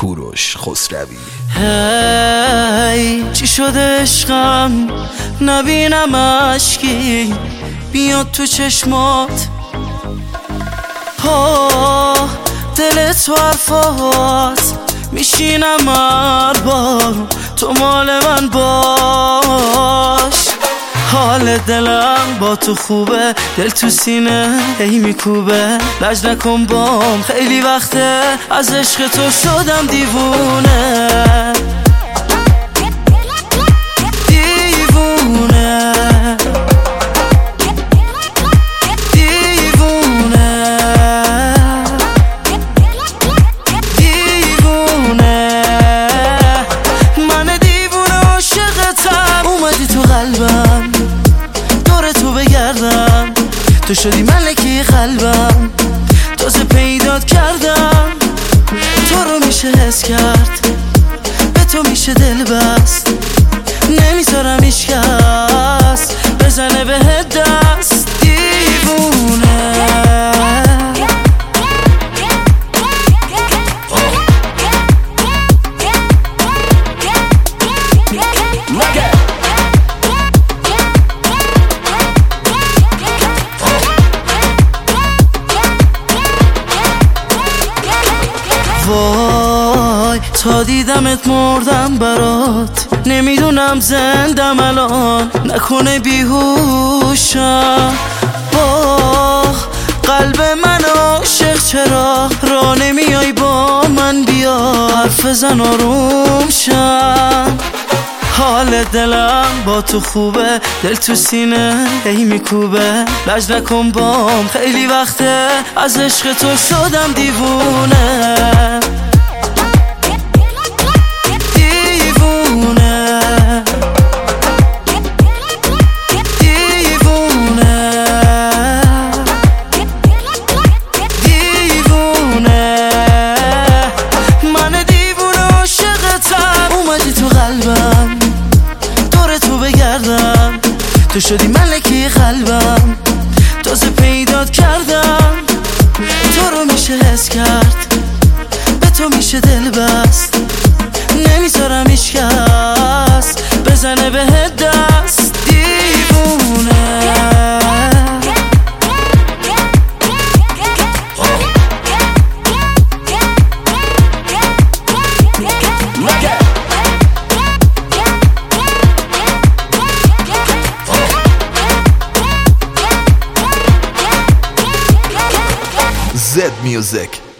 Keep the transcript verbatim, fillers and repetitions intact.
کوروش خسروی. هی چی شده عشقم نبینم اشکی بیاد تو چشمات، ها دل تو حرفات میشینم هر بار تو مال من باش. حال دلم با تو خوبه، دل تو سینه هی میکوبه، لج نکن بام خیلی وقته از عشق تو شدم دیوونه دیوونه دیوونه دیوونه من دیوونه عاشقتم، اومدی تو قلبم بگردم، تو شدی ملکه قلبم، تازه پیدات کردم، تو رو میشه حس کرد، به تو میشه دل بست، نمیذارم هیچ کس بزنه به دست. دیوونه وای تا دیدمت مردم برات، نمیدونم زندم الان نکنه بیهوشم. آخ قلب من عاشق چرا را نمیای با من، بیا حرف زن آروم شم. حال دلم با تو خوبه، دل تو سینه هی میکوبه، لج نکن بام خیلی وقته از عشق تو شدم دیوونه دیوونه دیوونه دیوونه من دیوونه عاشقتم، اومدی تو قلبم تو بگردم، تو شدی ملکه قلبم، تازه پیدات کردم، تو رو میشه حس کرد، به تو میشه دل بست، نمیذارم هیچ کس بزنه به دست. دیوونه Zed Music.